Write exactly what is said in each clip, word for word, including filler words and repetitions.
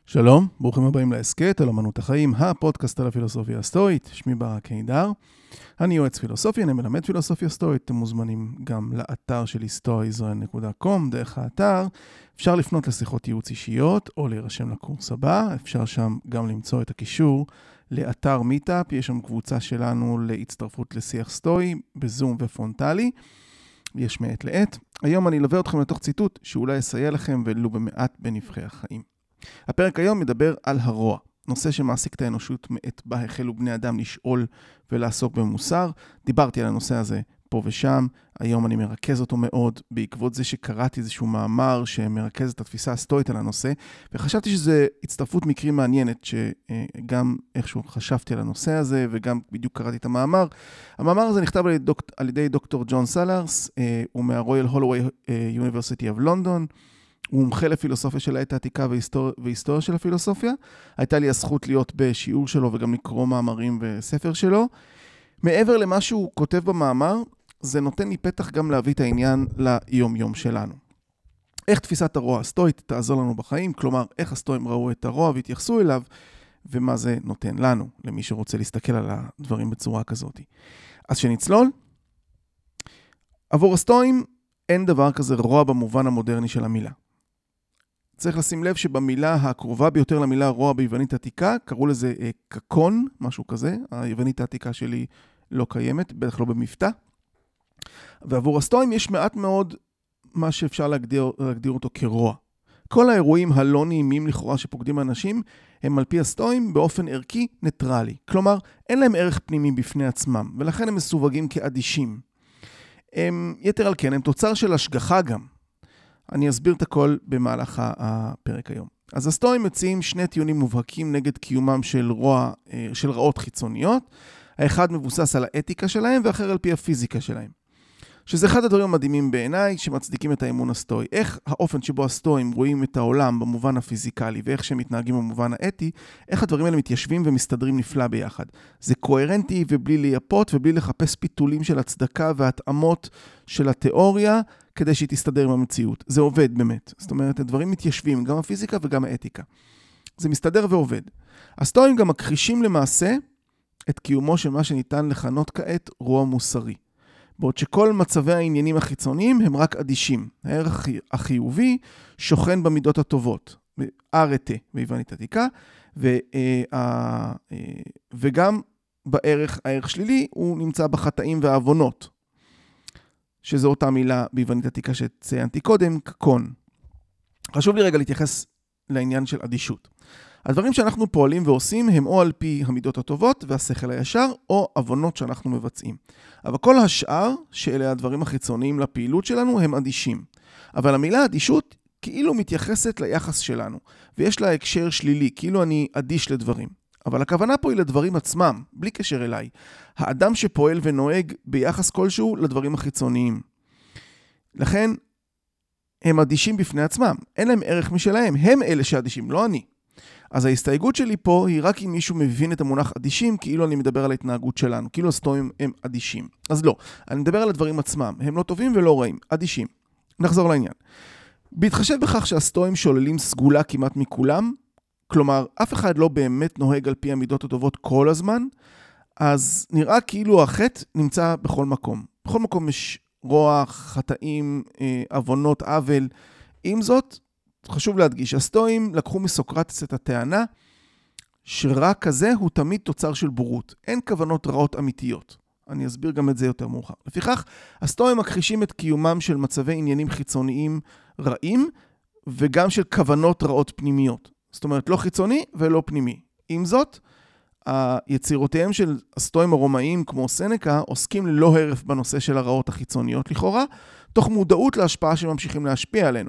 שלום, ברוכים הבאים להסכת על אמנות החיים, הפודקאסט על הפילוסופיה הסטואית. שמי ברק קידר, אני יועץ פילוסופיה, אני מלמד פילוסופיה סטואית. אתם מוזמנים גם לאתר שלי סטואי ישראל נקודה קום. דרך האתר אפשר לפנות לשיחות ייעוץ אישיות או להירשם לקורס הבא. אפשר שם גם למצוא את הקישור לאתר מיטאפ. יש שם קבוצה שלנו להצטרפות לשיח סטואי בזום ופרונטלי. יש מעת לעת. היום אני אלווה אתכם לתוך ציטוט שאולי יסייע לכם ולו במעט בנבחי החיים. הפרק היום מדבר על הרוע, נושא שמעסיק את האנושות מעת בה החלו בני אדם לשאול ולעסוק במוסר. דיברתי על הנושא הזה פה ושם, היום אני מרכז אותו מאוד, בעקבות זה שקראתי איזשהו מאמר שמרכז את התפיסה הסטואית על הנושא, וחשבתי שזו הצטרפות מקרים מעניינת, שגם איכשהו חשבתי על הנושא הזה, וגם בדיוק קראתי את המאמר. המאמר הזה נכתב על ידי, דוק, על ידי דוקטור ג'ון סלרס, הוא מהרויאל הולווי יוניברסיטי of לונדון, הוא מומחה לפילוסופיה של העת העתיקה והיסטוריה, והיסטוריה של הפילוסופיה. הייתה לי הזכות להיות בשיעור שלו וגם לקרוא מאמרים וספר שלו. מעבר למה שהוא כותב במאמר, זה נותן לי פתח גם להביא את העניין ליום יום שלנו. איך תפיסת הרוע הסטואית תעזור לנו בחיים, כלומר איך הסטואים ראו את הרוע והתייחסו אליו, ומה זה נותן לנו, למי שרוצה להסתכל על הדברים בצורה כזאת. אז שנצלול, עבור הסטואים אין דבר כזה רוע במובן המודרני של המילה. צריך לשים לב שבמילה הקרובה ביותר למילה רוע ביוונית עתיקה, קראו לזה אה, קקון, משהו כזה. היוונית העתיקה שלי לא קיימת, בטח לא במבטא. ועבור הסטואים יש מעט מאוד מה שאפשר להגדיר, להגדיר אותו כרוע. כל האירועים הלא נעימים לכאורה שפוקדים האנשים, הם על פי הסטואים באופן ערכי ניטרלי. כלומר, אין להם ערך פנימי בפני עצמם, ולכן הם מסווגים כאדישים. הם, יתר על כן, הם תוצר של השגחה גם. אני אסביר את הכל במהלך הפרק היום. אז הסטואים מציעים שני טיעונים מובהקים נגד קיומם של רוע, של רעות חיצוניות. האחד מבוסס על האתיקה שלהם, ואחר על פי הפיזיקה שלהם. שזה אחד הדברים המדהימים בעיניי, שמצדיקים את האמון הסטואי. איך האופן שבו הסטואים רואים את העולם במובן הפיזיקלי, ואיך שהם מתנהגים במובן האתי, איך הדברים האלה מתיישבים ומסתדרים נפלא ביחד. זה קוהרנטי ובלי לייפות, ובלי לחפש פיתולים של הצדקה והתאמות של התיאוריה, כדי שהיא תסתדר עם המציאות. זה עובד באמת. זאת אומרת, הדברים מתיישבים, גם הפיזיקה וגם האתיקה. זה מסתדר ועובד. הסטואים גם מכחישים למעשה את קיומו של מה שניתן לכנות כעת רוע מוסרי. בעוד שכל מצבי העניינים החיצוניים הם רק אדישים. הערך החיובי שוכן במידות הטובות, ארטה ביוונית עתיקה, וגם בערך, הערך שלילי הוא נמצא בחטאים והעוונות, שזו אותה מילה ביוונית עתיקה שציינתי קודם, קקון. חשוב לי רגע להתייחס לעניין של אדישות. הדברים שאנחנו פועלים ועושים הם או על פי המידות הטובות והשכל הישר, או עוונות שאנחנו מבצעים. אבל כל השאר, שאלה הדברים החיצוניים לפעילות שלנו, הם אדישים. אבל המילה אדישות כאילו מתייחסת ליחס שלנו, ויש לה הקשר שלילי, כאילו אני אדיש לדברים. אבל הכוונה פה היא לדברים עצמם, בלי קשר אליי. האדם שפועל ונוהג ביחס כלשהו לדברים החיצוניים. לכן, הם אדישים בפני עצמם. אין להם ערך משלהם. הם אלה שאדישים, לא אני. אז ההסתייגות שלי פה היא רק אם מישהו מבין את המונח אדישים, כאילו אני מדבר על ההתנהגות שלנו, כאילו הסטואים הם אדישים. אז לא, אני מדבר על הדברים עצמם. הם לא טובים ולא רעים, אדישים. נחזור לעניין. בהתחשב בכך שהסטואים שוללים סגולה כמעט מכולם, כלומר, אף אחד לא באמת נוהג על פי המידות הטובות כל הזמן, אז נראה כאילו החטא נמצא בכל מקום. בכל מקום יש רוע, חטאים, עוונות, עוול. עם זאת, חשוב להדגיש, הסטואים לקחו מסוקרטס את הטענה שרע כזה הוא תמיד תוצר של בורות. אין כוונות רעות אמיתיות. אני אסביר גם את זה יותר מאוחר. לפיכך, הסטואים מכחישים את קיומם של מצבי עניינים חיצוניים רעים, וגם של כוונות רעות פנימיות. זאת אומרת, לא חיצוני ולא פנימי. עם זאת, היצירותיהם של הסטואים הרומאיים כמו סנקה עוסקים ללא הרף בנושא של הרעות החיצוניות לכאורה, תוך מודעות להשפעה שממשיכים להשפיע עלינו.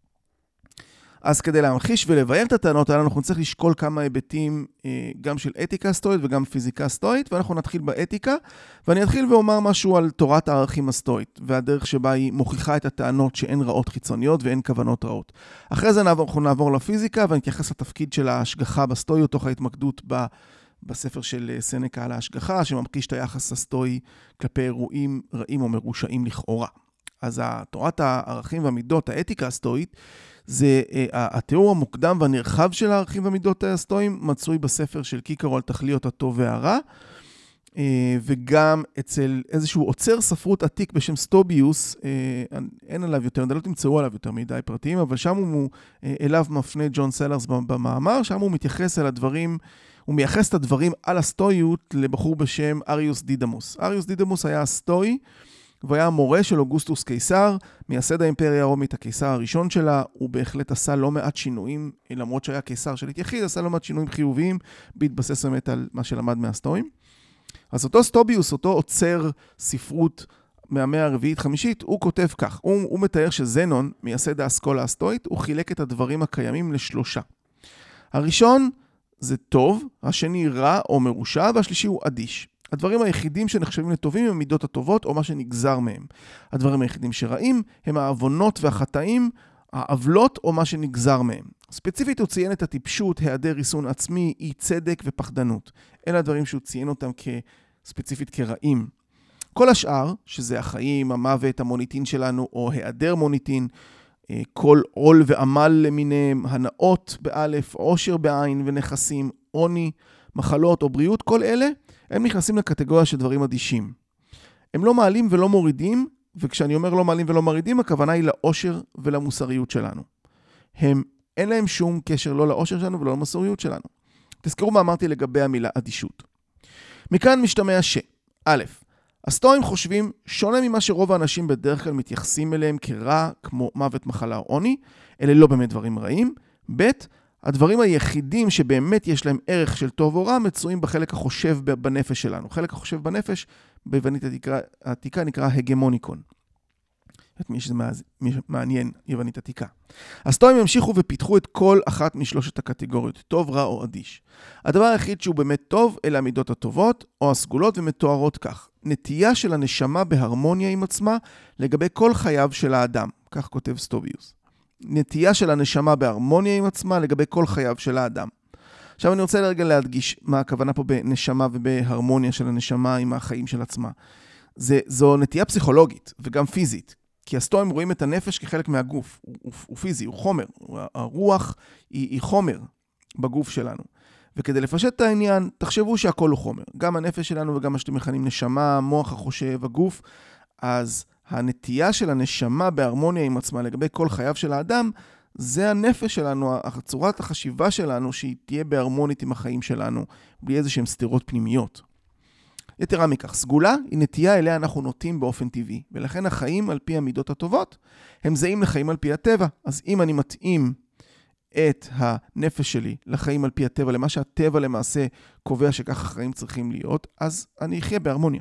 אז כדי להמחיש ולבאר את הטענות האלה, אנחנו נצטרך לשקול כמה היבטים גם של אתיקה סטואית וגם פיזיקה סטואית, ואנחנו נתחיל באתיקה, ואני אתחיל ואומר משהו על תורת הערכים הסטואית, והדרך שבה היא מוכיחה את הטענות שאין רעות חיצוניות ואין כוונות רעות. אחרי זה אנחנו נעבור לפיזיקה, ונתייחס לתפקיד של ההשגחה בסטואיות, תוך ההתמקדות ב... בספר של סנקה על ההשגחה, שממחיש את היחס הסטואי כלפי אירועים רעים או מרושעים לכאורה. אז תורת הערכים והמידות, האתיקה הסטואית, זה התיאור המוקדם והנרחב של הערכים והמידות הסטואיים, מצוי בספר של קיקרו על תכליות הטוב והרע, וגם אצל איזשהו עוצר ספרות עתיק בשם סטוביוס, אין עליו יותר, לא תמצאו עליו יותר מדי פרטים, אבל שם הוא, אליו מפנה ג'ון סלרס במאמר, שם הוא מתייחס אל הדברים, הוא מייחס את הדברים על הסטואיות לבחור בשם אריוס דידמוס. אריוס דידמוס היה הסטואי, והיה המורה של אוגוסטוס קיסר, מייסד האימפריה הרומית, הקיסר הראשון שלה, הוא בהחלט עשה לא מעט שינויים, למרות שהיה קיסר של יחיד, עשה לא מעט שינויים חיוביים, בהתבסס באמת על מה שלמד מהסטואים. אז אותו סטוביוס, אותו עוצר ספרות מהמאה הרביעית חמישית, הוא כותב כך, הוא, הוא מתאר שזנון, מייסד האסכולה הסטואית, הוא חילק את הדברים הקיימים לשלושה. הראשון זה טוב, השני רע או מרושע, והשלישי הוא אדיש. הדברים היחידים שנחשבים לטובים הם המידות הטובות או מה שנגזר מהם. הדברים היחידים שרעים הם העוונות והחטאים, העוולות או מה שנגזר מהם. ספציפית הוא ציין את הטיפשות, היעדר ריסון עצמי, אי צדק ופחדנות. אלה הדברים שהוא ציין אותם כספציפית כרעים. כל השאר, שזה החיים, המוות, המוניטין שלנו או היעדר מוניטין, כל עול ועמל למיניהם, הנאות באלף, עושר בעין ונכסים, עוני, מחלות או בריאות, כל אלה הם נכנסים לקטגוריה של דברים אדישים. הם לא מעלים ולא מורידים, וכשאני אומר לא מעלים ולא מורידים, הכוונה היא לעושר ולמוסריות שלנו. הם, אין להם שום קשר לא לעושר שלנו ולא למוסריות שלנו. תזכרו מה אמרתי לגבי המילה אדישות. מכאן משתמע ש, א', הסטואים חושבים שונה ממה שרוב האנשים בדרך כלל מתייחסים אליהם כרע, כמו מוות, מחלה או עוני, אלה לא באמת דברים רעים. ב', הדברים היחידים שבאמת יש להם ערך של טוב או רע, מצויים בחלק החושב בנפש שלנו. חלק החושב בנפש, ביוונית העתיקה נקרא הגמוניקון. את מי שזה מעניין, יוונית עתיקה. הסטואים המשיכו ופיתחו את כל אחת משלושת הקטגוריות, טוב, רע או אדיש. הדבר היחיד שהוא באמת טוב, אלה המידות הטובות או הסגולות ומתוארות כך. נטייה של הנשמה בהרמוניה עם עצמה לגבי כל חייו של האדם. כך כותב סטוביוס. נטייה של הנשמה בהרמוניה עם עצמה לגבי כל חייו של האדם. עכשיו אני רוצה לרגע להדגיש מה הכוונה פה בנשמה ובהרמוניה של הנשמה עם החיים של עצמה. זה, זו נטייה פסיכולוגית וגם פיזית. כי הסטואים רואים את הנפש כחלק מהגוף, הוא, הוא, הוא פיזי, הוא חומר, הרוח היא, היא חומר בגוף שלנו. וכדי לפשט את העניין, תחשבו שהכל הוא חומר, גם הנפש שלנו וגם מה שאתם מכנים נשמה, המוח, החושב, הגוף, אז הנטייה של הנשמה בהרמוניה עם עצמה לגבי כל חייו של האדם, זה הנפש שלנו, צורת החשיבה שלנו שהיא תהיה בהרמונית עם החיים שלנו, בלי איזה שהן סתירות פנימיות. יתרה מכך, סגולה היא נטייה אליה אנחנו נוטים באופן טבעי, ולכן החיים על פי המידות הטובות הם זהים לחיים על פי הטבע. אז אם אני מתאים את הנפש שלי לחיים על פי הטבע, למה שהטבע למעשה קובע שכך החיים צריכים להיות, אז אני אחיה בהרמוניה.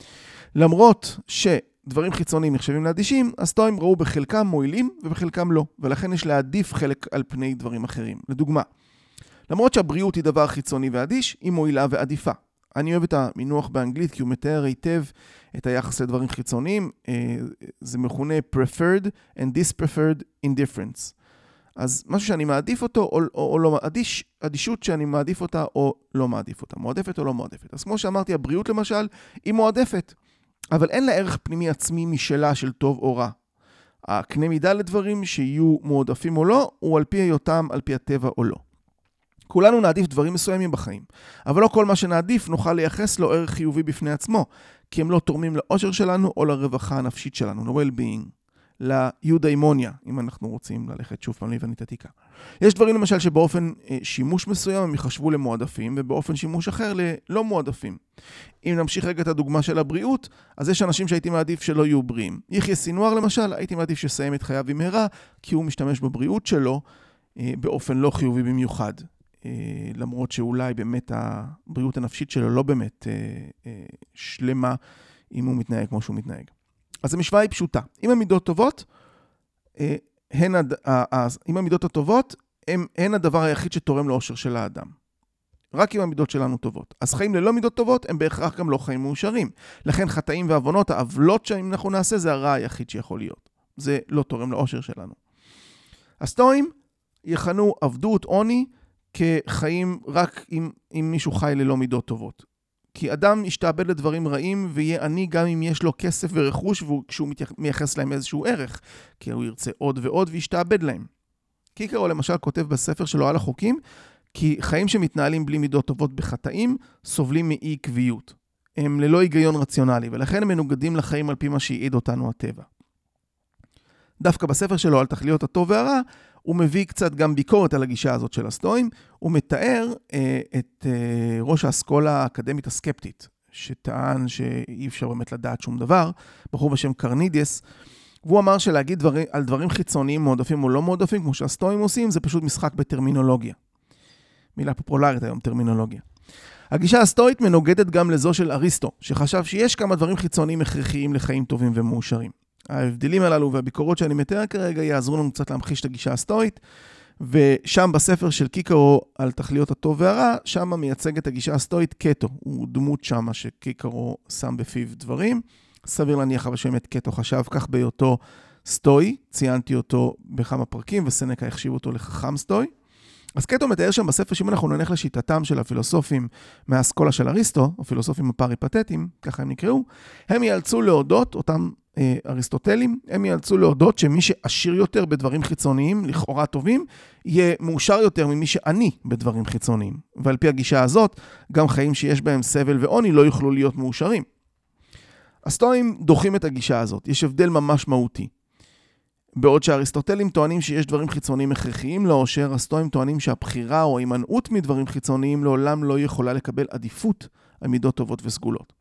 למרות שדברים חיצוניים נחשבים לאדישים, הסטואים ראו בחלקם מועילים ובחלקם לא, ולכן יש להעדיף חלק על פני דברים אחרים. לדוגמה, למרות שהבריאות היא דבר חיצוני ואדיש, היא מועילה ועדיפה. אני אוהב את המינוח באנגלית כי הוא מתאר היטב את היחס לדברים חיצוניים. זה מכונה preferred and dispreferred indifference. אז משהו שאני מעדיף אותו או, או, או לא, אדיש, אדישות שאני מעדיף אותה או לא מעדיף אותה. מועדפת או לא מועדפת. אז כמו שאמרתי, הבריאות למשל היא מועדפת, אבל אין לה ערך פנימי עצמי משלה של טוב או רע. הקנה מידה לדברים שיהיו מועדפים או לא, הוא על פי היותם, על פי הטבע או לא. כולנו נעדיף דברים מסוימים בחיים, אבל לא כל מה שנעדיף נוכל לייחס לו ערך חיובי בפני עצמו, כי הם לא תורמים לאושר שלנו או לרווחה הנפשית שלנו, ל-well-being, ליודאימוניה, אם אנחנו רוצים ללכת שוב פעם ליוונית עתיקה. יש דברים למשל שבאופן שימוש מסוים הם יחשבו למועדפים, ובאופן שימוש אחר ללא מועדפים. אם נמשיך רגע את הדוגמה של הבריאות, אז יש אנשים שהייתי מעדיף שלא יהיו בריאים. יחיא סינואר למשל, הייתי מעדיף שסיים את חייו במהרה, כי הוא משתמש בבריאות שלו באופן לא חיובי במיוחד. למרות שאולי באמת הבריאות הנפשית שלו לא באמת שלמה אם הוא מתנהג כמו שהוא מתנהג. אז המשוואה היא פשוטה. אם המידות טובות, הן, אם המידות הטובות, הן, הן הדבר היחיד שתורם לאושר של האדם. רק אם המידות שלנו טובות. אז חיים ללא מידות טובות, הם בהכרח גם לא חיים מאושרים. לכן חטאים ועוונות, העוולות שאם אנחנו נעשה, זה הרע היחיד שיכול להיות. זה לא תורם לאושר שלנו. הסטואים יכנו עבדות, עוני, כחיים רק אם, אם מישהו חי ללא מידות טובות. כי אדם ישתעבד לדברים רעים ויהיה עני גם אם יש לו כסף ורכוש כשהוא מייחס להם איזשהו ערך, כי הוא ירצה עוד ועוד וישתעבד להם. קיקרו למשל כותב בספר שלו על החוקים, כי חיים שמתנהלים בלי מידות טובות בחטאים סובלים מאי עקביות. הם ללא היגיון רציונלי, ולכן הם מנוגדים לחיים על פי מה שיעיד אותנו הטבע. דווקא בספר שלו על תכליות הטוב והרע, הוא מביא קצת גם ביקורת על הגישה הזאת של הסטואים, הוא מתאר אה, את אה, ראש האסכולה האקדמית הסקפטית, שטען שאי אפשר באמת לדעת שום דבר, בחור בשם קרנידיאס, והוא אמר שלהגיד דברים, על דברים חיצוניים מועדפים או לא מועדפים, כמו שהסטואים עושים, זה פשוט משחק בטרמינולוגיה. מילה פופולרית היום, טרמינולוגיה. הגישה הסטואית מנוגדת גם לזו של אריסטו, שחשב שיש כמה דברים חיצוניים הכרחיים לחיים טובים ומאושרים. ההבדלים הללו והביקורות שאני מתאר כרגע יעזרו לנו קצת להמחיש את הגישה הסטואית, ושם בספר של קיקרו על תכליות הטוב והרע, שם מייצג את הגישה הסטואית קטו. הוא דמות שם שקיקרו שם בפיו דברים. סביר להניח אבל שבאמת קטו חשב כך בהיותו סטואי, ציינתי אותו בכמה פרקים וסנקה החשיב אותו לחכם סטואי. אז קטו מתאר שם בספר שאם אנחנו נלך לשיטתם של הפילוסופים מהאסכולה של אריסטו, הפילוסופים הפריפטטיים, ככה הם נקראו, הם יאלצו להודות, אותם אה, אריסטוטלים, הם יאלצו להודות שמי שעשיר יותר בדברים חיצוניים, לכאורה טובים, יהיה מאושר יותר ממי שעני בדברים חיצוניים. ועל פי הגישה הזאת, גם חיים שיש בהם סבל ועוני לא יוכלו להיות מאושרים. הסטואים דוחים את הגישה הזאת, יש הבדל ממש מהותי. בעוד שהאריסטוטלים טוענים שיש דברים חיצוניים הכרחיים לאושר, הסטואים טוענים שהבחירה או הימנעות מדברים חיצוניים לעולם לא יכולה לקבל עדיפות על מידות טובות וסגולות.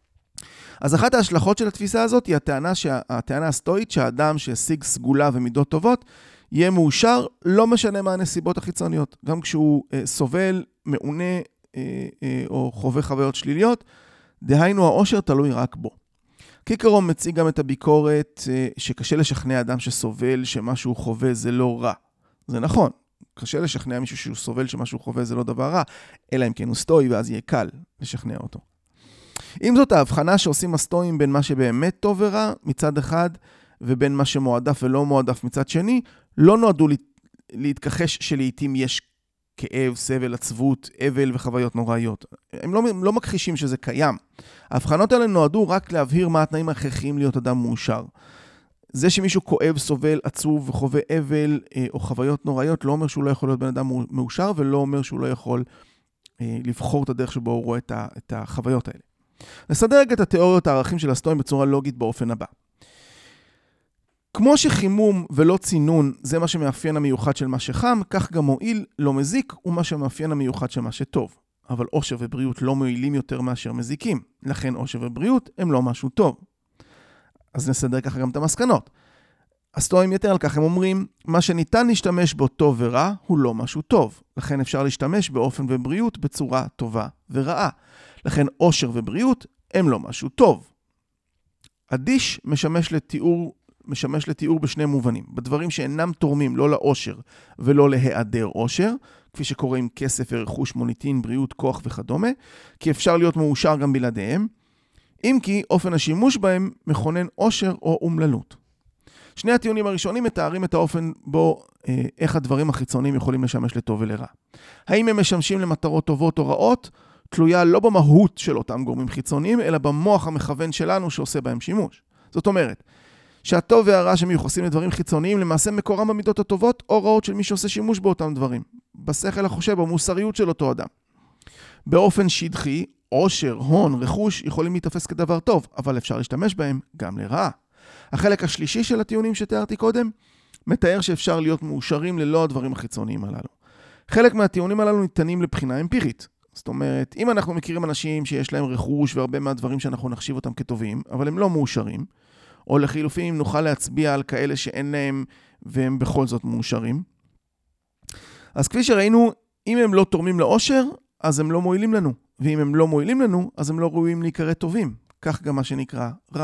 אז אחת ההשלכות של התפיסה הזאת היא הטענה, שה... הטענה הסטואית שהאדם שהשיג סגולה ומידות טובות יהיה מאושר, לא משנה מה הנסיבות החיצוניות. גם כשהוא אה, סובל, מעונה אה, אה, או חווה חוויות שליליות, דהיינו האושר תלוי רק בו. קיקרו מציג גם את הביקורת שקשה לשכנע אדם שסובל שמשהו חווה זה לא רע. זה נכון, קשה לשכנע מישהו שהוא סובל שמשהו חווה זה לא דבר רע, אלא אם כן הוא סטואי ואז יהיה קל לשכנע אותו. עם זאת, ההבחנה שעושים הסטואים בין מה שבאמת טוב ורע מצד אחד, ובין מה שמועדף ולא מועדף מצד שני, לא נועדו להתכחש שלעיתים יש כאב, סבל, עצבות, אבל וחוויות נוראיות. הם לא, לא מכחישים שזה קיים. ההבחנות האלה נועדו רק להבהיר מה התנאים ההכרחיים להיות אדם מאושר. זה שמישהו כואב, סובל, עצוב וחווה אבל או חוויות נוראיות, לא אומר שהוא לא יכול להיות בן אדם מאושר, ולא אומר שהוא לא יכול לבחור את הדרך שבו הוא רואה את החוויות האלה. נסדר את התיאוריות הערכים של הסטואים בצורה לוגית באופן הבא. כמו שחימום ולא צינון זה מה שמאפיין המיוחד של מה שחם, כך גם מועיל לא מזיק הוא מה שמאפיין המיוחד של מה שטוב. אבל אושר ובריאות לא מועילים יותר מאשר מזיקים. לכן אושר ובריאות הם לא משהו טוב. אז נסדר ככה גם את המסקנות. הסטואים יותר על כך הם אומרים, מה שניתן להשתמש בו טוב ורע הוא לא משהו טוב. לכן אפשר להשתמש באופן ובריאות בצורה טובה ורעה. לכן אושר ובריאות הם לא משהו טוב. הדיש משמש לתיאור משמש לתיאור בשני מובנים, בדברים שאינם תורמים לא לאושר ולא להיעדר אושר, כפי שקורה עם כסף ורכוש, מוניטין, בריאות, כוח וכדומה, כי אפשר להיות מאושר גם בלעדיהם, אם כי אופן השימוש בהם מכונן אושר או אומללות. שני הטיעונים הראשונים מתארים את האופן בו אה, איך הדברים החיצוניים יכולים לשמש לטוב ולרע. האם הם משמשים למטרות טובות או רעות, תלויה לא במהות של אותם גורמים חיצוניים, אלא במוח המכוון שלנו שעושה בהם שימוש. זאת אומרת, שהטוב והרע שמיוחסים לדברים חיצוניים למעשה מקורם במידות הטובות או רעות של מי שעושה שימוש באותם דברים. בשכל החושב, במוסריות של אותו אדם. באופן שדחי, עושר, הון, רכוש יכולים להתאפס כדבר טוב, אבל אפשר להשתמש בהם גם לרעה. החלק השלישי של הטיעונים שתיארתי קודם, מתאר שאפשר להיות מאושרים ללא הדברים החיצוניים הללו. חלק מהטיעונים הללו ניתנים לבחינה אמפירית. זאת אומרת, אם אנחנו מכירים אנשים שיש להם רכוש והרבה מהדברים שאנחנו נחשיב אותם כטובים, אבל הם לא מאושרים, או לחילופין נוכל להצביע על כאלה שאין להם והם בכל זאת מאושרים. אז כפי שראינו, אם הם לא תורמים לאושר, אז הם לא מועילים לנו. ואם הם לא מועילים לנו, אז הם לא ראויים להיקרא טובים. כך גם מה שנקרא רע.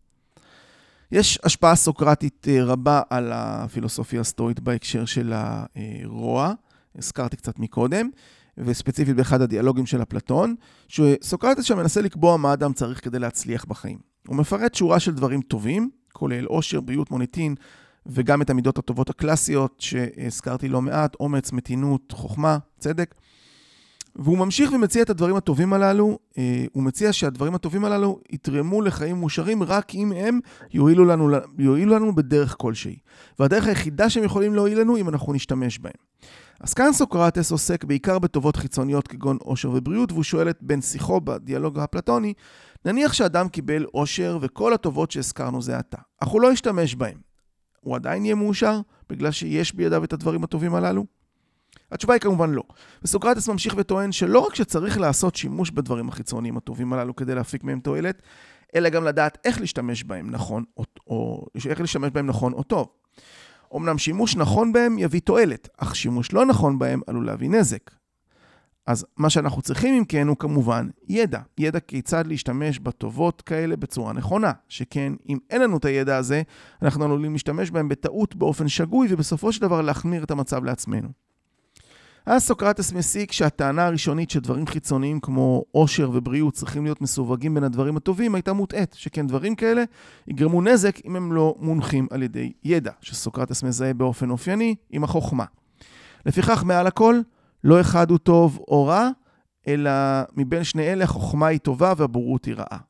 יש השפעה סוקרטית רבה על הפילוסופיה הסטואית בהקשר של הרוע. הזכרתי קצת מקודם, וספציפית באחד הדיאלוגים של אפלטון, שסוקרטס שם מנסה לקבוע מה אדם צריך כדי להצליח בחיים. הוא מפרט שורה של דברים טובים, כולל אושר, בריאות, מוניטין, וגם את המידות הטובות הקלאסיות שהזכרתי לא מעט, אומץ, מתינות, חוכמה, צדק. והוא ממשיך ומציע את הדברים הטובים הללו, הוא מציע שהדברים הטובים הללו יתרמו לחיים מאושרים רק אם הם יועילו לנו, יועילו לנו בדרך כלשהי. והדרך היחידה שהם יכולים להועיל לנו אם אנחנו נשתמש בהם. אז כאן סוקרטס עוסק בעיקר בטובות חיצוניות כגון עושר ובריאות, והוא שואל את בן שיחו בדיאלוג הפלטוני, נניח שאדם קיבל עושר וכל הטובות שהזכרנו זה עתה, אך הוא לא ישתמש בהם. הוא עדיין יהיה מאושר בגלל שיש בידיו את הדברים הטובים הללו? התשובה היא כמובן לא. וסוקרטס ממשיך וטוען שלא רק שצריך לעשות שימוש בדברים החיצוניים הטובים הללו כדי להפיק מהם תועלת, אלא גם לדעת איך להשתמש בהם נכון או, או איך להשתמש בהם נכון או טוב. אמנם שימוש נכון בהם יביא תועלת, אך שימוש לא נכון בהם עלול להביא נזק. אז מה שאנחנו צריכים אם כן הוא כמובן ידע. ידע כיצד להשתמש בטובות כאלה בצורה נכונה. שכן אם אין לנו את הידע הזה, אנחנו עלולים להשתמש בהם בטעות באופן שגוי ובסופו של דבר להחמיר את המצב לעצמנו. אז סוקרטס מסיק שהטענה הראשונית שדברים חיצוניים כמו עושר ובריאות צריכים להיות מסווגים בין הדברים הטובים הייתה מוטעת, שכן דברים כאלה יגרמו נזק אם הם לא מונחים על ידי ידע, שסוקרטס מזהה באופן אופייני עם החוכמה. לפיכך מעל הכל, לא אחד הוא טוב או רע, אלא מבין שני אלה החוכמה היא טובה והבורות היא רעה.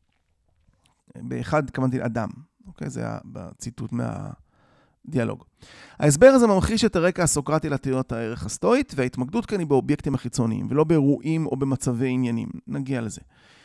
באחד כמובן אדם, אוקיי? זה היה בציטוט מה... דיאלוג. ההסבר הזה ממחיש את הרקע הסוקרטי לתיאוריית הערך הסטואית, וההתמקדות כאן היא באובייקטים החיצוניים, ולא באירועים או במצבי עניינים. נגיע לזה.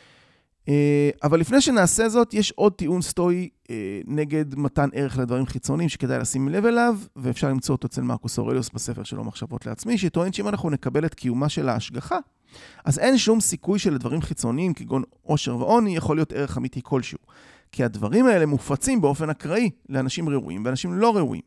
אבל לפני שנעשה זאת, יש עוד טיעון סטואי נגד מתן ערך לדברים חיצוניים, שכדאי לשים לב אליו, ואפשר למצוא אותו אצל מרקוס אורליוס בספר שלו מחשבות לעצמי, שטוען שאם אנחנו נקבל את קיומה של ההשגחה, אז אין שום סיכוי שלדברים חיצוניים, כגון עושר ועוני, יכול להיות ערך אמיתי כלשהו. כי הדברים האלה מופצים באופן אקראי לאנשים ראויים ואנשים לא ראויים.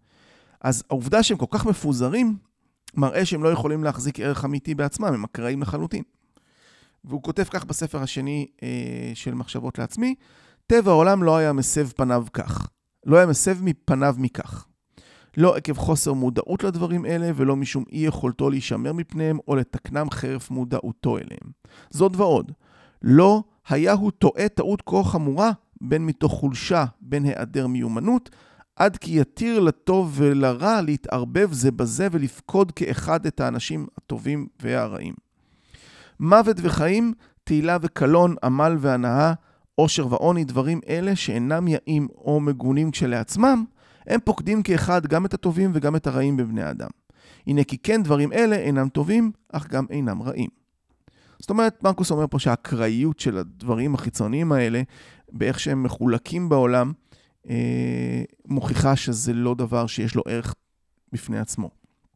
אז העובדה שהם כל כך מפוזרים, מראה שהם לא יכולים להחזיק ערך אמיתי בעצמם, הם אקראיים לחלוטין. והוא כותב כך בספר השני אה, של מחשבות לעצמי, טבע העולם לא היה מסב פניו כך. לא היה מסב מפניו מכך. לא עקב חוסר מודעות לדברים אלה, ולא משום אי יכולתו להישמר מפניהם, או לתקנם חרף מודעותו אליהם. זאת ועוד. לא היה הוא טועה טעות כה חמורה, בין מתוך חולשה, בין היעדר מיומנות, עד כי יתיר לטוב ולרע להתערבב זה בזה ולפקוד כאחד את האנשים הטובים והרעים. מוות וחיים, תהילה וקלון, עמל והנאה, עושר ועוני, דברים אלה שאינם יאים או מגונים כשלעצמם, הם פוקדים כאחד גם את הטובים וגם את הרעים בבני האדם. הנה כי כן דברים אלה אינם טובים, אך גם אינם רעים. זאת אומרת, מרקוס אומר פה שהאקראיות של הדברים החיצוניים האלה, באיך שהם מחולקים בעולם, אה, מוכיחה שזה לא דבר שיש לו ערך בפני עצמו.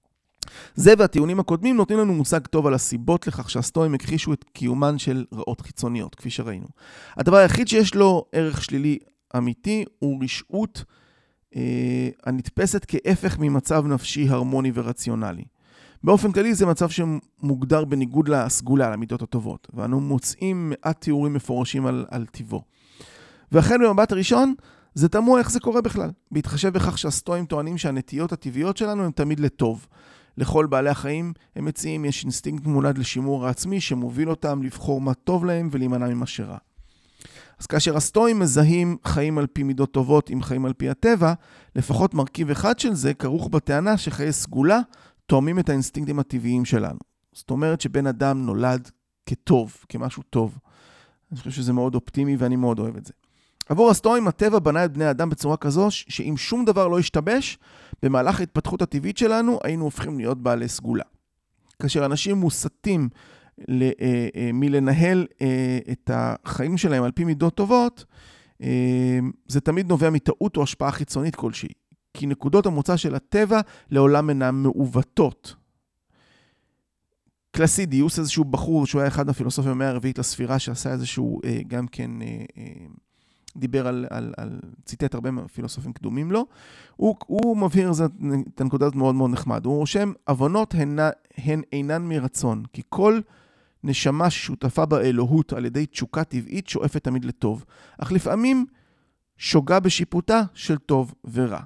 זה והטיעונים הקודמים נותנים לנו מושג טוב על הסיבות לכך שהסטואים הכחישו את קיומן של רעות חיצוניות, כפי שראינו. הדבר היחיד שיש לו ערך שלילי אמיתי הוא רשעות אה, הנתפסת כהפך ממצב נפשי הרמוני ורציונלי. באופן כללי זה מצב שמוגדר בניגוד לסגולה, על המידות הטובות, ואנו מוצאים מעט תיאורים מפורשים על, על טיבו. ואכן במבט הראשון, זה תמוה איך זה קורה בכלל. בהתחשב בכך שהסטואים טוענים שהנטיות הטבעיות שלנו הן תמיד לטוב. לכל בעלי החיים הם מציעים יש אינסטינקט מולד לשימור העצמי שמוביל אותם לבחור מה טוב להם ולהימנע ממה שרע. אז כאשר הסטואים מזהים חיים על פי מידות טובות עם חיים על פי הטבע, לפחות מרכיב אחד של זה כרוך בטענה שחיי סגולה תואמים את האינסטינקטים הטבעיים שלנו. זאת אומרת שבן אדם נולד כטוב, כמשהו טוב. אני חושב שזה מאוד אופטימי ואני מאוד אוהב את זה. עבור הסטואים הטבע בנה את בני האדם בצורה כזו שאם שום דבר לא ישתבש, במהלך ההתפתחות הטבעית שלנו היינו הופכים להיות בעלי סגולה. כאשר אנשים מוסתים מלנהל את החיים שלהם על פי מידות טובות, זה תמיד נובע מטעות או השפעה חיצונית כלשהי. כי נקודות המוצא של הטבע לעולם אינן מעוותות. קלסידיוס, איזשהו בחור שהוא היה אחד הפילוסופים המאה הרביעית לספירה, שעשה איזשהו גם כן דיבר על, על, על ציטט הרבה פילוסופים קדומים לו, הוא, הוא מבהיר זאת, את הנקודה הזאת מאוד מאוד נחמד. הוא רושם, אבונות הן, הן אינן מרצון, כי כל נשמה ששותפה באלוהות על ידי תשוקה טבעית שואפת תמיד לטוב, אך לפעמים שוגה בשיפוטה של טוב ורע.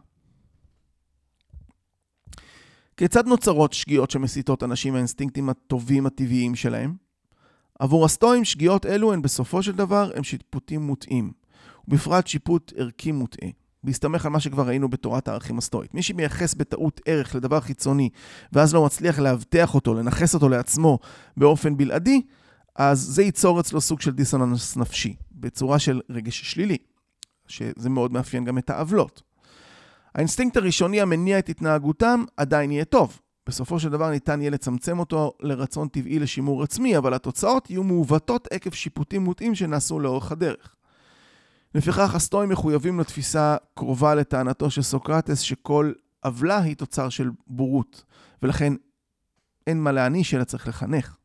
כיצד נוצרות שגיאות שמסיתות אנשים מהאינסטינקטים הטובים הטבעיים שלהם? עבור הסטואים שגיאות אלו הן בסופו של דבר הם שיפוטים מוטעים. ובפרט שיפוט ערכי מוטעה. בהסתמך על מה שכבר ראינו בתורת הערכים הסטואית. מי שמייחס בטעות ערך לדבר חיצוני, ואז לא מצליח להבטח אותו, לנחס אותו לעצמו באופן בלעדי, אז זה ייצור אצלו סוג של דיסוננס נפשי, בצורה של רגש שלילי, שזה מאוד מאפיין גם את העוולות. האינסטינקט הראשוני המניע את התנהגותם עדיין יהיה טוב. בסופו של דבר ניתן יהיה לצמצם אותו לרצון טבעי לשימור עצמי, אבל התוצאות יהיו מעוותות עקב שיפוטים מוטעים שנעשו לאורך הדרך. לפיכך, הסטואים מחויבים לתפיסה קרובה לטענתו של סוקרטס שכל עוולה היא תוצר של בורות, ולכן אין מה להעניש אלא צריך לחנך.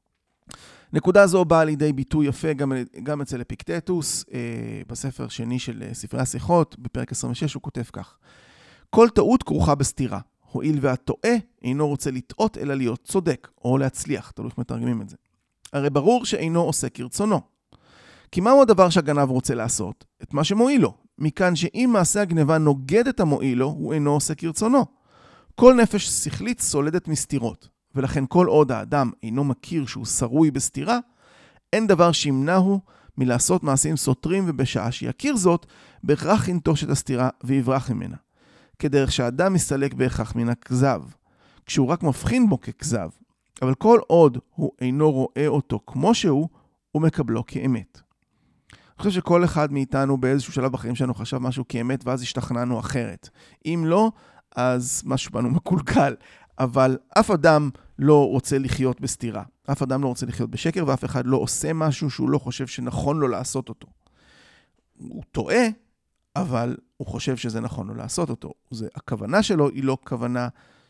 נקודה זו באה לידי ביטוי יפה גם, גם אצל אפיקטטוס, אה, בספר שני של ספרי השיחות, בפרק עשרים ושש הוא כותב כך: כל טעות כרוכה בסתירה, הואיל והטועה אינו רוצה לטעות אלא להיות צודק, או להצליח, תלוי איך מתרגמים את זה. הרי ברור שאינו עושה כרצונו. כי מהו הדבר שהגנב רוצה לעשות? את מה שמועיל לו. מכאן שאם מעשה הגנבה נוגד את המועיל לו, הוא אינו עושה כרצונו. כל נפש שכלית סולדת מסתירות, ולכן כל עוד האדם אינו מכיר שהוא שרוי בסתירה, אין דבר שימנעו מלעשות מעשים סותרים, ובשעה שיכיר זאת, בהכרח ינטוש את הסתירה ויברח ממנה. כדרך שהאדם מסתלק בהכרח מן הכזב, כשהוא רק מבחין בו ככזב, אבל כל עוד הוא אינו רואה אותו כמו שהוא, הוא מקבלו כאמת. אני חושב שכל אחד מאיתנו באיזשהו שלב בחיים שלנו חשב משהו כאמת, ואז השתכנענו אחרת. אם לא, אז משהו בנו מקולקל. אבל אף אדם לא רוצה לחיות בסתירה. אף אדם לא רוצה לחיות בשקר, ואף אחד לא עושה משהו שהוא לא חושב שנכון לו לעשות אותו. הוא טועה, אבל הוא חושב שזה נכון לו לעשות אותו. זה, הכוונה שלו היא לא כוונה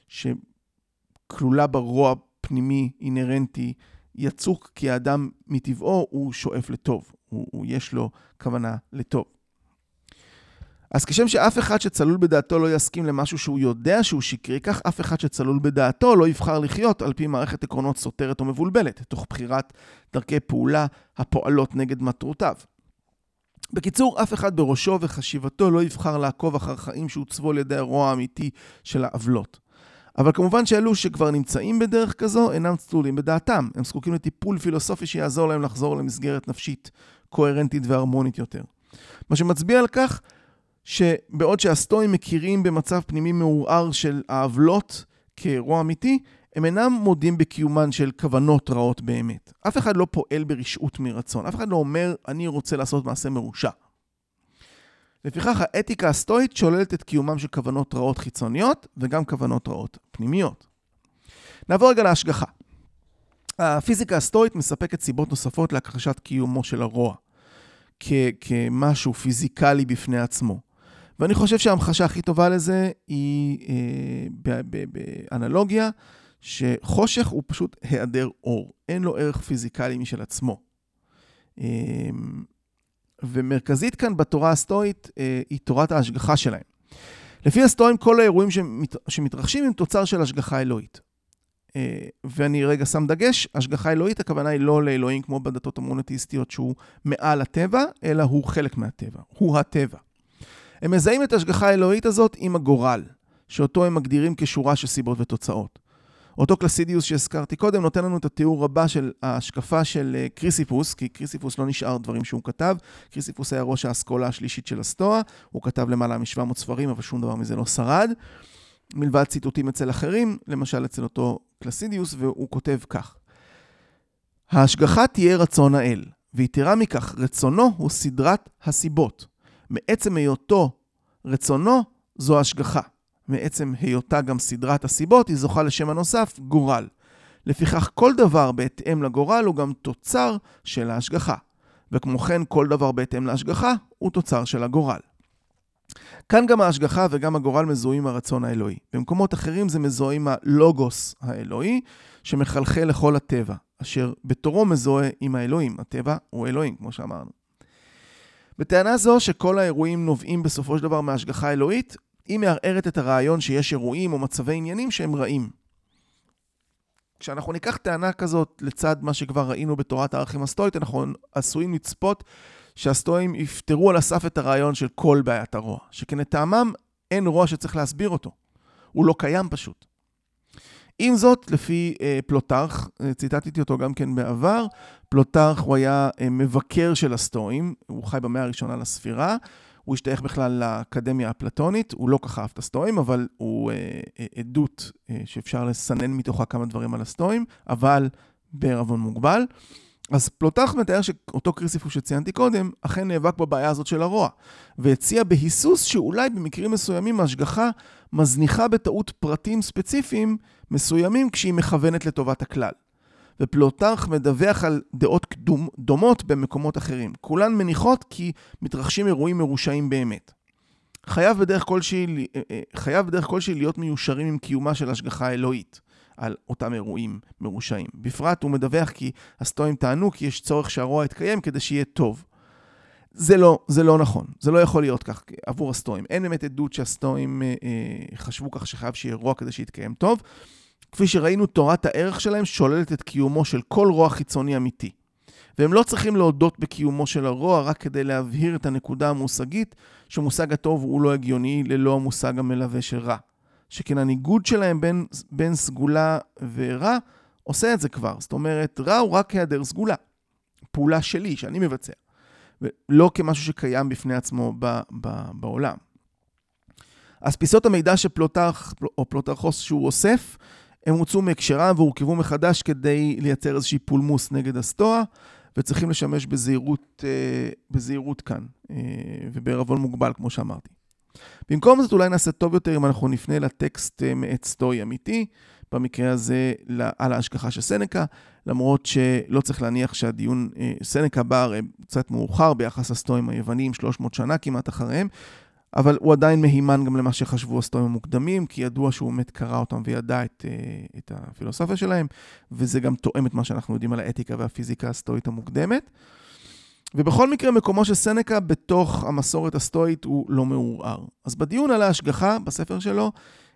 שכלולה ברוע פנימי, אינרנטי, יצוק, כי האדם מטבעו הוא שואף לטוב. הוא, הוא יש לו כוונה לטוב. אז כשם שאף אחד שצלול בדעתו לא יסכים למשהו שהוא יודע שהוא שקרי, כך אף אחד שצלול בדעתו לא יבחר לחיות על פי מערכת עקרונות סותרת או מבולבלת, תוך בחירת דרכי פעולה הפועלות נגד מטרותיו. בקיצור, אף אחד בראשו וחשיבתו לא יבחר לעקוב אחר חיים שהוצבו על ידי הרוע האמיתי של העוולות. אבל כמובן שאלו שכבר נמצאים בדרך כזו אינם צלולים בדעתם. הם זקוקים לטיפול פילוסופי שיעזור להם לחזור למסגרת נפשית קוהרנטית והרמונית יותר. מה שמצביע על כך שבעוד שהסטואים מכירים במצב פנימי מעורער של העוולות כרוע אמיתי, הם אינם מודים בקיומן של כוונות רעות באמת. אף אחד לא פועל ברשעות מרצון. אף אחד לא אומר, אני רוצה לעשות מעשה מרושע. לפיכך, האתיקה הסטואית שוללת את קיומם של כוונות רעות חיצוניות, וגם כוונות רעות פנימיות. נעבור רגע להשגחה. הפיזיקה הסטואית מספקת סיבות נוספות להכחשת קיומו של הרוע, כ- כמשהו פיזיקלי בפני עצמו. ואני חושב שההמחשה הכי טובה לזה היא אה, באנלוגיה, שחושך הוא פשוט היעדר אור. אין לו ערך פיזיקלי משל עצמו. אה, ומרכזית כאן בתורה הסטואית אה, היא תורת ההשגחה שלהם. לפי הסטואים, כל האירועים שמת, שמתרחשים הם תוצר של השגחה אלוהית. אה, ואני רגע שם דגש, השגחה אלוהית, הכוונה היא לא לאלוהים כמו בדתות המונותאיסטיות שהוא מעל הטבע, אלא הוא חלק מהטבע, הוא הטבע. הם מזהים את ההשגחה האלוהית הזאת עם הגורל, שאותו הם מגדירים כשורה של סיבות ותוצאות. אותו קלסידיוס שהזכרתי קודם נותן לנו את התיאור רבה של ההשקפה של קריסיפוס, כי קריסיפוס לא נשאר דברים שהוא כתב. קריסיפוס היה ראש האסכולה השלישית של הסטואה, הוא כתב למעלה מ-שבע מאות ספרים, אבל שום דבר מזה לא שרד. מלבד ציטוטים אצל אחרים, למשל אצל אותו קלסידיוס, והוא כותב כך: ההשגחה תהיה רצון האל, ויתרה מכך, רצונו הוא סדרת הסיבות. מעצם היותו רצונו זו השגחה. מעצם היותה גם סדרת הסיבות, היא זוכה לשם הנוסף, גורל. לפיכך כל דבר בהתאם לגורל הוא גם תוצר של ההשגחה. וכמו כן כל דבר בהתאם להשגחה הוא תוצר של הגורל. כאן גם ההשגחה וגם הגורל מזוהים הרצון האלוהי. במקומות אחרים זה מזוהים הלוגוס האלוהי, שמחלחל לכל הטבע, אשר בתורו מזוהה עם האלוהים. הטבע הוא אלוהים, כמו שאמרנו. בטענה זו שכל האירועים נובעים בסופו של דבר מהשגחה האלוהית, היא מערערת את הרעיון שיש אירועים או מצבי עניינים שהם רעים. כשאנחנו ניקח טענה כזאת לצד מה שכבר ראינו בתורת הערכים הסטואית, אנחנו עשויים לצפות שהסטואים יפתרו על הסף את הרעיון של כל בעיית הרוע, שכנטעמם אין רוע שצריך להסביר אותו. הוא לא קיים פשוט. עם זאת, לפי אה, פלוטרך, ציטטתי אותו גם כן בעבר, פלוטרך הוא היה אה, מבקר של הסטואים, הוא חי במאה הראשונה לספירה, הוא השתייך בכלל לאקדמיה האפלטונית, הוא לא ככה אהב את הסטואים, אבל הוא אה, אה, עדות אה, שאפשר לסנן מתוכה כמה דברים על הסטואים, אבל בערבון מוגבל. אז פלוטרך מתאר שאותו קריסיפוס שציינתי קודם, אכן נאבק בבעיה הזאת של הרוע, והציע בהיסוס שאולי במקרים מסוימים ההשגחה מזניחה בטעות פרטים ספציפיים מסוימים כשהיא מכוונת לטובת הכלל. ופלוטרך מדווח על דעות קדום, דומות במקומות אחרים. כולן מניחות כי מתרחשים אירועים מרושעים באמת. חייב בדרך כלשהי, חייב בדרך כלשהי להיות מיושרים עם קיומה של השגחה אלוהית על אותם אירועים מרושעים. בפרט הוא מדווח כי הסטואים טענו כי יש צורך שהרוע יתקיים כדי שיהיה טוב. זה לא, זה לא נכון. זה לא יכול להיות כך עבור הסטואים. אין באמת עדות שהסטואים אה, אה, חשבו כך שחייב שיהיה רוע כדי שיתקיים טוב. כפי שראינו, תורת הערך שלהם שוללת את קיומו של כל רוע חיצוני אמיתי. והם לא צריכים להודות בקיומו של הרוע רק כדי להבהיר את הנקודה המושגית שמושג הטוב הוא לא הגיוני ללא המושג המלווה של רע. שכן הניגוד שלהם בין, בין סגולה ורע עושה את זה כבר. זאת אומרת, רע הוא רק היעדר סגולה. פעולה שלי, שאני מבצע. ולא כמשהו שקיים בפני עצמו ב, ב, בעולם. אז פיסות המידע שפלוטרך או פלוטרכוס שהוא אוסף, הם הוצאו מהקשרם והורכבו מחדש כדי לייצר איזושהי פולמוס נגד הסטואה, וצריכים לשמש בזהירות, בזהירות כאן, ובערבון מוגבל, כמו שאמרתי. במקום זאת אולי נעשה טוב יותר אם אנחנו נפנה לטקסט מאת סטואי אמיתי, במקרה הזה על ההשגחה של סנקה, למרות שלא צריך להניח שהדיון, סנקה בא הרי קצת מאוחר ביחס הסטואים היוונים, שלוש מאות שנה כמעט אחריהם, אבל הוא עדיין מהימן גם למה שחשבו הסטואים המוקדמים, כי ידוע שהוא באמת קרא אותם וידע את, את הפילוסופיה שלהם, וזה גם תואם את מה שאנחנו יודעים על האתיקה והפיזיקה הסטואית המוקדמת. ובכל מקרה, מקומו של סנקה בתוך המסורת הסטואית הוא לא מעורער. אז בדיון על ההשגחה בספר שלו,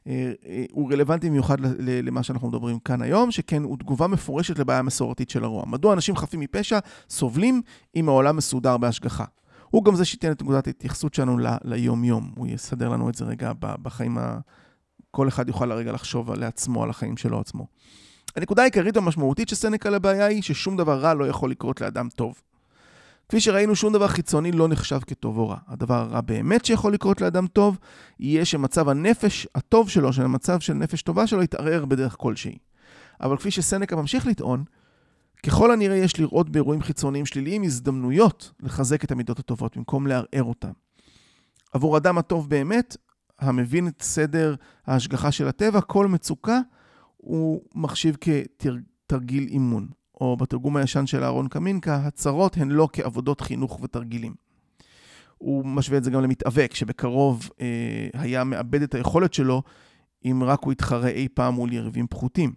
הוא רלוונטי מיוחד למה שאנחנו מדברים כאן היום, שכן הוא תגובה מפורשת לבעיה המסורתית של הרוע. מדוע אנשים חפים מפשע סובלים אם העולם מסודר בהשגחה? הוא גם זה שייתן את נקודת ההתייחסות שלנו ליום-יום. הוא יסדר לנו את זה רגע בחיים, ה... כל אחד יוכל לרגע לחשוב לעצמו, על החיים שלו עצמו. הנקודה העיקרית המשמעותית של סנקה לבעיה היא ששום דבר רע לא יכול לקרות לאדם טוב. כפי שראינו, שום דבר חיצוני לא נחשב כטוב או רע. הדבר הרע באמת שיכול לקרות לאדם טוב, יהיה שמצב הנפש הטוב שלו, שהמצב של נפש טובה שלו, יתערער בדרך כלשהי. אבל כפי שסנקה ממשיך לטעון, ככל הנראה יש לראות באירועים חיצוניים שליליים הזדמנויות לחזק את המידות הטובות במקום לערער אותם. עבור אדם הטוב באמת, המבין את סדר ההשגחה של הטבע, כל מצוקה הוא מחשיב כתרגיל אימון. או בתרגום הישן של אהרון קמינקה, הצרות הן לא כעבודות חינוך ותרגילים. הוא משווה את זה גם למתאבק, שבקרוב אה, היה מאבד את היכולת שלו, אם רק הוא יתחרה אי פעם מול יריבים פחותים.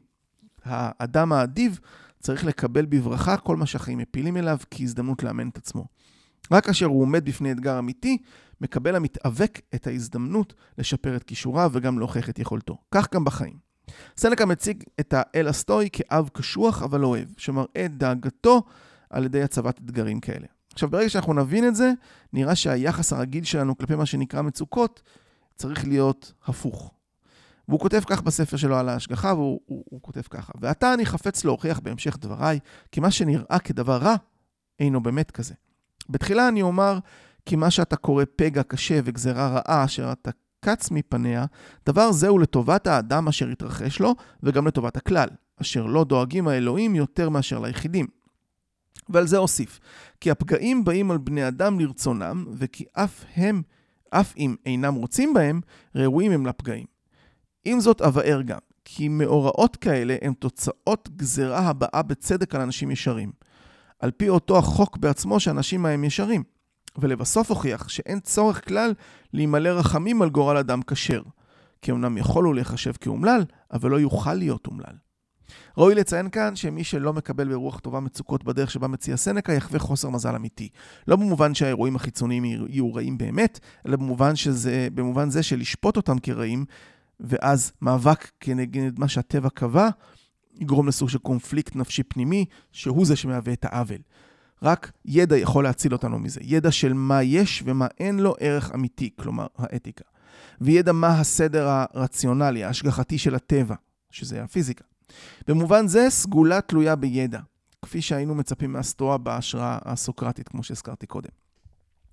האדם האדיב צריך לקבל בברכה כל מה שהחיים מפילים אליו, כהזדמנות לאמן את עצמו. רק כאשר הוא עומד בפני אתגר אמיתי, מקבל המתאבק את ההזדמנות לשפר את כישוריו וגם להוכיח את יכולתו. כך גם בחיים. סנקה מציג את האל הסטואי כאב קשוח אבל אוהב, שמראה את דאגתו על ידי הצבת אתגרים כאלה. עכשיו, ברגע שאנחנו נבין את זה, נראה שהיחס הרגיל שלנו כלפי מה שנקרא מצוקות צריך להיות הפוך. והוא כותב כך בספר שלו על ההשגחה, והוא הוא, הוא כותב ככה. ועתה אני חפץ להוכיח בהמשך דבריי, כי מה שנראה כדבר רע, אינו באמת כזה. בתחילה אני אומר, כי מה שאתה קורא פגע קשה וגזרה רעה, אשר אתה קץ מפניה, דבר זהו לטובת האדם אשר יתרחש לו, וגם לטובת הכלל, אשר לא דואגים האלוהים יותר מאשר ליחידים. ועל זה אוסיף, כי הפגעים באים על בני אדם לרצונם, וכי אף הם, אף אם אינם רוצים בהם, ראויים הם לפגעים. עם זאת אבאר גם, כי מאורעות כאלה הם תוצאות גזרה הבאה בצדק על אנשים ישרים. על פי אותו החוק בעצמו שאנשים מהם ישרים. ולבסוף הוכיח שאין צורך כלל להימלא רחמים על גורל אדם כשר. כי אמנם יכול הוא להיחשב כאומלל, אבל לא יוכל להיות אומלל. ראוי לציין כאן שמי שלא מקבל ברוח טובה מצוקות בדרך שבה מציע סנקה יחווה חוסר מזל אמיתי. לא במובן שהאירועים החיצוניים יהיו רעים באמת, אלא במובן, שזה, במובן זה שלשפוט אותם כרעים, ואז מאבק כנגד מה שהטבע קבע, יגרום לסוג של קונפליקט נפשי פנימי, שהוא זה שמהווה את העוול. רק ידע יכול להציל אותנו מזה. ידע של מה יש ומה אין לו ערך אמיתי, כלומר האתיקה. וידע מה הסדר הרציונלי, ההשגחתי של הטבע, שזה הפיזיקה. במובן זה, סגולה תלויה בידע, כפי שהיינו מצפים מהסטואה בהשראה הסוקרטית, כמו שהזכרתי קודם.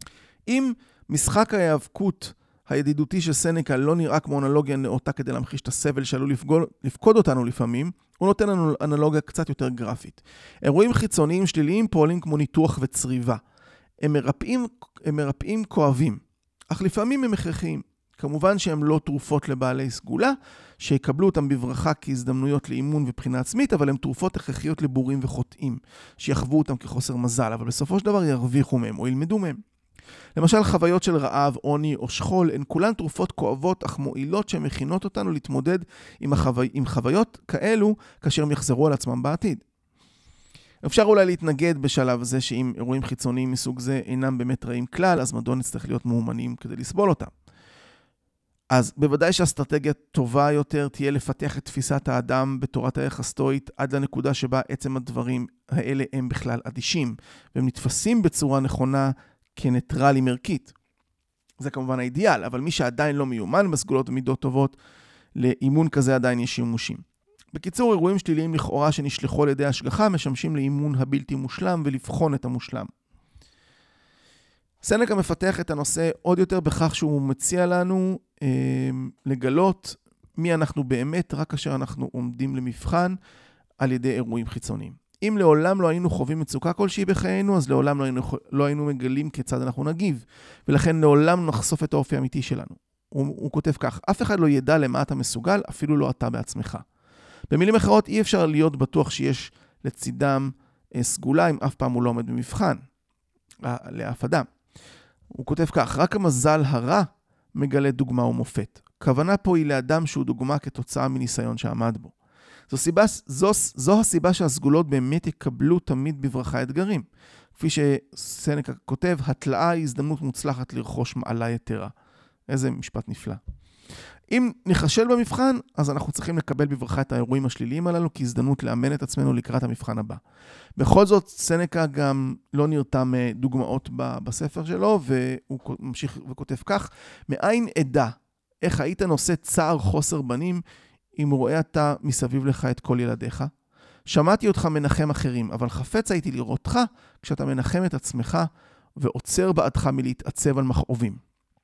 אם משחק ההיאבקות הידידותי של סנקה לא נראה כמו אנלוגיה נאותה כדי להמחיש את הסבל שעלול לפקוד אותנו לפעמים, הוא נותן לנו אנלוגיה קצת יותר גרפית. אירועים חיצוניים שליליים פועלים כמו ניתוח וצריבה. הם מרפאים, הם מרפאים כואבים, אך לפעמים הם הכרחיים. כמובן שהם לא תרופות לבעלי סגולה, שיקבלו אותם בברכה כהזדמנויות לאימון ובחינה עצמית, אבל הם תרופות הכרחיות לבורים וחוטאים, שיחוו אותם כחוסר מזל, אבל בסופו של דבר ירוויחו מהם או ילמדו מהם. למשל, חוויות של רעב, עוני או שכול, הן כולן תרופות כואבות אך מועילות שמכינות אותנו להתמודד עם, החו... עם חוויות כאלו כאשר הם יחזרו על עצמם בעתיד. אפשר אולי להתנגד בשלב הזה שאם אירועים חיצוניים מסוג זה אינם באמת רעים כלל, אז מדוע נצטרך להיות מאומנים כדי לסבול אותם. אז בוודאי שהאסטרטגיה טובה יותר תהיה לפתח את תפיסת האדם בתורת הערך הסטואית עד לנקודה שבה עצם הדברים האלה הם בכלל אדישים, והם נתפסים בצורה נכונה כניטרלים ערכית. זה כמובן האידיאל, אבל מי שעדיין לא מיומן בסגולות ומידות טובות, לאימון כזה עדיין יש שימושים. בקיצור, אירועים שליליים לכאורה שנשלחו על ידי השגחה משמשים לאימון הבלתי מושלם ולבחון את המושלם. סנקה מפתח את הנושא עוד יותר בכך שהוא מציע לנו אה, לגלות מי אנחנו באמת רק כאשר אנחנו עומדים למבחן על ידי אירועים חיצוניים. אם לעולם לא היינו חווים מצוקה כלשהי בחיינו, אז לעולם לא היינו, לא היינו מגלים כיצד אנחנו נגיב, ולכן לעולם נחשוף את האופי האמיתי שלנו. הוא, הוא כותב כך, אף אחד לא ידע למה אתה מסוגל, אפילו לא אתה בעצמך. במילים אחרות, אי אפשר להיות בטוח שיש לצידם אה, סגולה, אם אף פעם הוא לא עומד במבחן, אה, לאף אדם. הוא כותב כך, רק המזל הרע מגלה דוגמה ומופת. כוונה פה היא לאדם שהוא דוגמה כתוצאה מניסיון שעמד בו. זו, סיבה, זו, זו הסיבה שהסגולות באמת יקבלו תמיד בברכה אתגרים. כפי שסנקה כותב, התלאה היא הזדמנות מוצלחת לרכוש מעלה יתרה. איזה משפט נפלא. אם נחשל במבחן, אז אנחנו צריכים לקבל בברכה את האירועים השליליים הללו, כהזדמנות לאמן את עצמנו לקראת המבחן הבא. בכל זאת, סנקה גם לא נרתם דוגמאות בספר שלו, והוא ממשיך וכותב כך, מאין עדה, איך היית נושא צער חוסר בנים, אם רואה אתה מסביב לך את כל ילדיך? שמעתי אותך מנחם אחרים, אבל חפץ הייתי לראותך כשאתה מנחם את עצמך, ועוצר בעדך מלהתעצב על מכאובים.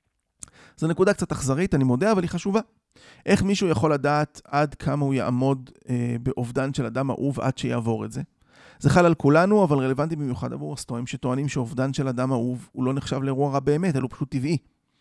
זו נקודה קצת אכזרית, אני מודה, אבל היא חשובה. איך מישהו יכול לדעת עד כמה הוא יעמוד אה, באובדן של אדם אהוב עד שיעבור את זה? זה חל על כולנו, אבל רלוונטי במיוחד עבור הסטואים שטוענים שאובדן של אדם אהוב הוא לא נחשב לאירוע רע באמת, אלא הוא פשוט טבעי.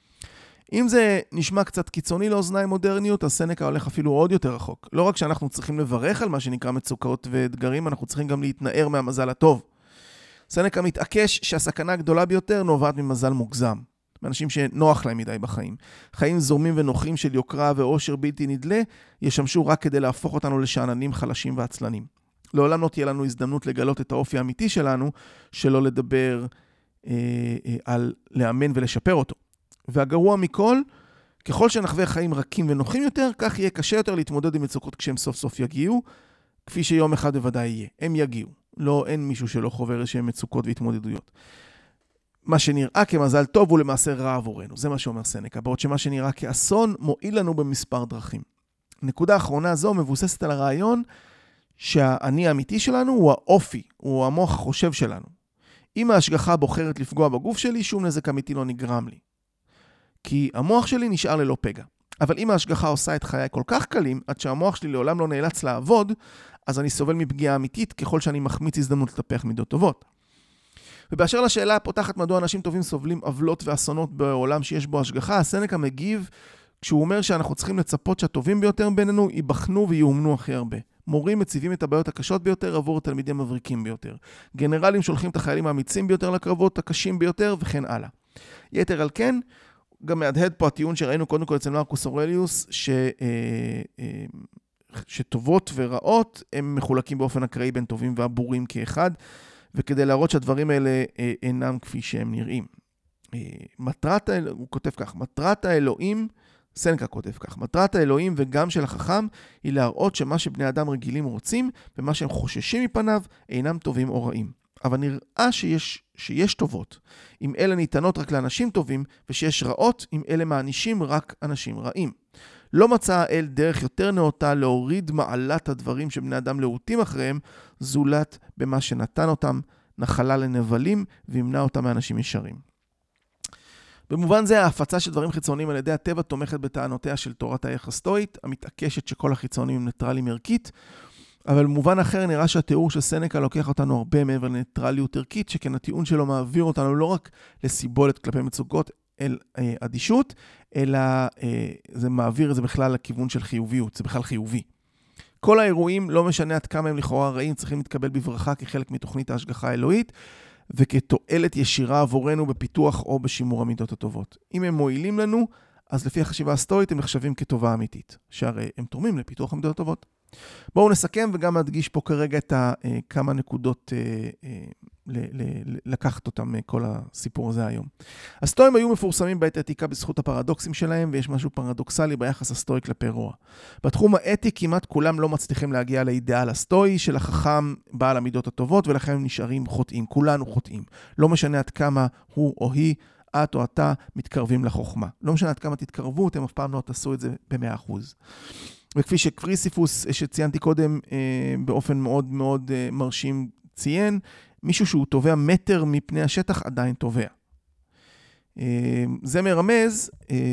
אם זה נשמע קצת קיצוני לאוזניים מודרניות, אז סנקה הולך אפילו עוד יותר רחוק. לא רק שאנחנו צריכים לברך על מה שנקרא מצוקות ואתגרים, אנחנו צריכים גם להתנער מהמזל הטוב. סנקה מתעקש שהסכנה הגדולה ביותר נובעת ממזל מוגזם. מאנשים שנוח להם מדי בחיים. חיים זורמים ונוחים של יוקרה ואושר בלתי נדלה, ישמשו רק כדי להפוך אותנו לשעננים חלשים ועצלנים. לעולם לא תהיה לנו הזדמנות לגלות את האופי האמיתי שלנו, שלא לדבר אה, אה, על לאמן ולשפר אותו. והגרוע מכל, ככל שנחווה חיים רכים ונוחים יותר, כך יהיה קשה יותר להתמודד עם מצוקות כשהם סוף סוף יגיעו, כפי שיום אחד בוודאי יהיה. הם יגיעו. לא, אין מישהו שלא חובר איזשהם מצוקות והתמודדויות. מה שנראה כמזל טוב הוא למעשה רע עבורנו. זה מה שאומר סנקה. בעוד שמה שנראה כאסון מועיל לנו במספר דרכים. נקודה האחרונה זו מבוססת על הרעיון שהאני האמיתי שלנו הוא האופי, הוא המוח החושב שלנו. אם ההשגחה בוחרת לפגוע בגוף שלי, שום נזק אמיתי לא נגרם לי. כי המוח שלי נשאר ללא פגע. אבל אם ההשגחה עושה את חיי כל כך קלים, עד שהמוח שלי לעולם לא נאלץ לעבוד, אז אני סובל מפגיעה אמיתית ככל שאני מחמיץ הזדמנות לטפח מידות טובות. ובאשר לשאלה הפותחת מדוע אנשים טובים סובלים עוולות ואסונות בעולם שיש בו השגחה, סנקה מגיב כשהוא אומר שאנחנו צריכים לצפות שהטובים ביותר בינינו ייבחנו ויאומנו הכי הרבה. מורים מציבים את הבעיות הקשות ביותר עבור התלמידים מבריקים ביותר. גנרלים שולחים את החיילים האמיצים ביותר לקרבות הקשים ביותר וכן הלאה. יתר על כן, גם מהדהד פה הטיעון שראינו קודם כל אצל מרקוס אורליוס, ש... שטובות ורעות הם מחולקים באופן אקראי בין טובים והבורים כאחד, וכדי להראות שהדברים האלה אינם כפי שהם נראים. מטרת, הוא כותב כך, מטרת האלוהים, סנקה כותב כך, מטרת האלוהים וגם של החכם היא להראות שמה שבני אדם רגילים רוצים ומה שהם חוששים מפניו אינם טובים או רעים. אבל נראה שיש, שיש טובות, אם אלה ניתנות רק לאנשים טובים, ושיש רעות, אם אלה מענישים רק אנשים רעים. לא מצא האל דרך יותר נאותה להוריד מעלת הדברים שבני אדם להוטים אחריהם, זולת במה שנתן אותם נחלה לנבלים, וימנע אותם מאנשים ישרים. במובן זה, ההפצה של דברים חיצוניים על ידי הטבע תומכת בטענותיה של תורת הערך הסטואית, המתעקשת שכל החיצונים הם ניטרלים ערכית, אבל במובן אחר נראה שהתיאור של סנקה לוקח אותנו הרבה מעבר לניטרליות ערכית, שכן הטיעון שלו מעביר אותנו לא רק לסיבולת כלפי מצוקות, אל אה, אדישות, אלא אה, זה מעביר את זה בכלל לכיוון של חיוביות, זה בכלל חיובי. כל האירועים, לא משנה עד כמה הם לכאורה רעים, צריכים להתקבל בברכה כחלק מתוכנית ההשגחה האלוהית, וכתועלת ישירה עבורנו בפיתוח או בשימור המידות הטובות. אם הם מועילים לנו, אז לפי החשיבה הסטואית הם נחשבים כטובה אמיתית, שהרי הם תורמים לפיתוח המידות הטובות. בואו נסכם וגם נדגיש פה כרגע את כמה נקודות לקחת אותם כל הסיפור הזה היום. הסטואים היו מפורסמים בעת העתיקה בזכות הפרדוקסים שלהם, ויש משהו פרדוקסלי ביחס הסטואי כלפי רוע. בתחום האתי כמעט כולם לא מצליחים להגיע לאידאל הסטואי של החכם בעל המידות הטובות, ולכן הם נשארים חוטאים, כולנו חוטאים. לא משנה עד כמה הוא או היא, את או אתה מתקרבים לחוכמה. לא משנה עד כמה תתקרבו, אתם אף פעם לא תעשו את זה ב-מאה אחוז. וכפי שקריסיפוס, שציינתי קודם, באופן מאוד מאוד מרשים ציין, מישהו שהוא תובע מטר מפני השטח עדיין תובע. זה מרמז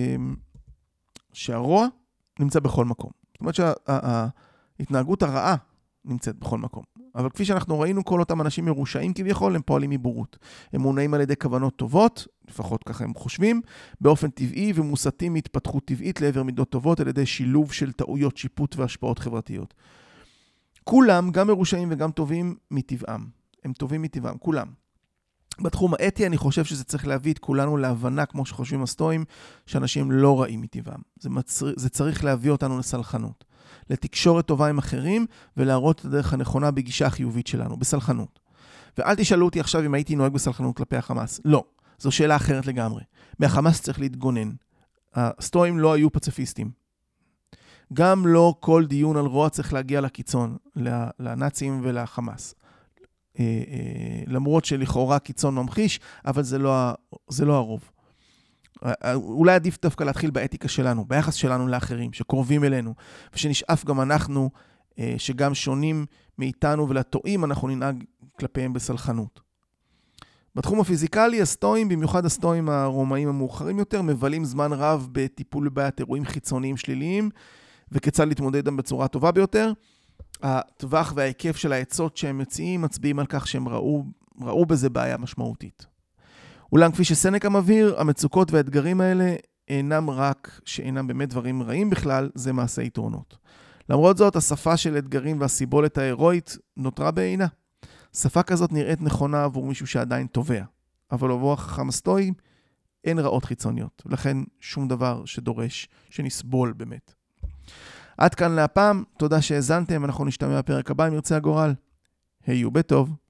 שהרוע נמצא בכל מקום. זאת אומרת שההתנהגות הרעה נמצאת בכל מקום. אבל כפי שאנחנו ראינו, כל אותם אנשים מרושעים כביכול, הם פועלים מבורות. הם מונעים על ידי כוונות טובות, לפחות ככה הם חושבים, באופן טבעי ומוסתים מהתפתחות טבעית לעבר מידות טובות, על ידי שילוב של טעויות שיפוט והשפעות חברתיות. כולם, גם מרושעים וגם טובים מטבעם. הם טובים מטבעם, כולם. בתחום האתי אני חושב שזה צריך להביא את כולנו להבנה, כמו שחושבים הסטואים, שאנשים לא רעים מטבעם. זה, מצר... זה צריך להביא אותנו לסלחנות. לתקשורת טובה עם אחרים, ולהראות את הדרך הנכונה בגישה החיובית שלנו, בסלחנות. ואל תשאלו אותי עכשיו אם הייתי נוהג בסלחנות כלפי החמאס. לא, זו שאלה אחרת לגמרי. מהחמאס צריך להתגונן. הסטואים לא היו פציפיסטים. גם לא כל דיון על רוע צריך להגיע לקיצון, לנאצים ולחמאס. למרות שלכאורה קיצון ממחיש, אבל זה לא, זה לא הרוב. אולי עדיף דווקא להתחיל באתיקה שלנו, ביחס שלנו לאחרים, שקרובים אלינו, ושנשאף גם אנחנו, שגם שונים מאיתנו ולטועים, אנחנו ננהג כלפיהם בסלחנות. בתחום הפיזיקלי, הסטואים, במיוחד הסטואים הרומאים המאוחרים יותר, מבלים זמן רב בטיפול בבעיית אירועים חיצוניים שליליים, וכיצד להתמודד איתם בצורה טובה ביותר. הטווח וההיקף של העצות שהם מציעים מצביעים על כך שהם ראו, ראו בזה בעיה משמעותית. אולם כפי שסנקה מבהיר, המצוקות והאתגרים האלה אינם רק שאינם באמת דברים רעים בכלל, זה מעשה יתרונות. למרות זאת, השפה של אתגרים והסיבולת ההירואית נותרה בעינה. שפה כזאת נראית נכונה עבור מישהו שעדיין תובע, אבל עבור החכם הסטואי אין רעות חיצוניות, ולכן שום דבר שדורש שנסבול באמת. עד כאן להפעם, תודה שהאזנתם, אנחנו נשתמע בפרק הבא אם ירצה הגורל. היו בטוב.